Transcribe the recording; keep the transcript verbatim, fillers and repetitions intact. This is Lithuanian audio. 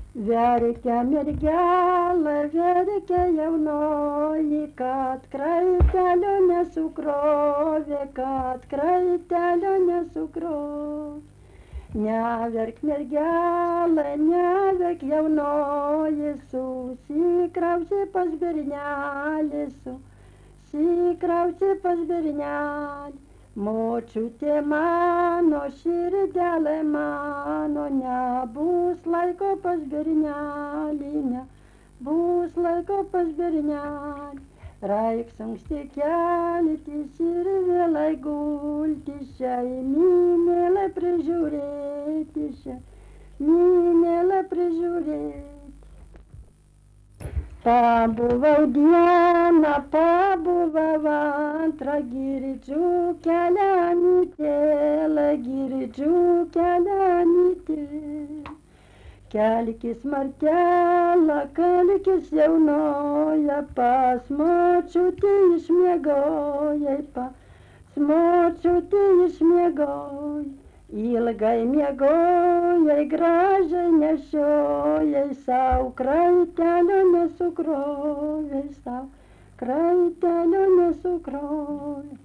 Verkia mergelė, verkia jaunoji, kad kraitelio nesukrovė, kad kraitelio nesukrovė. Neverk mergelė, neverk jaunoji, susikrausi pas bernelį, susikrausi pas bernelį. Močiutė mano, širdelė mano, nebus laiko pas bernelį, nebus laiko pas bernelį. Reiks anksti keltis ir vėlai gultis, šeimynėlę prižiūrėti, šeimynėlę prižiūrėti. Pabuvau dieną, pabuvau antrą, girdžiu kelianytėlę, girdžiu kelianytėlę. Kelkis Martelė, kelkis jaunoja, pas močiutę išmiegojai, pas močiutę išmiegojai. Ilgai miegojai, gražiai nešiojai, sau kraitelio nesukrovei, sau kraitelio nesukrovei.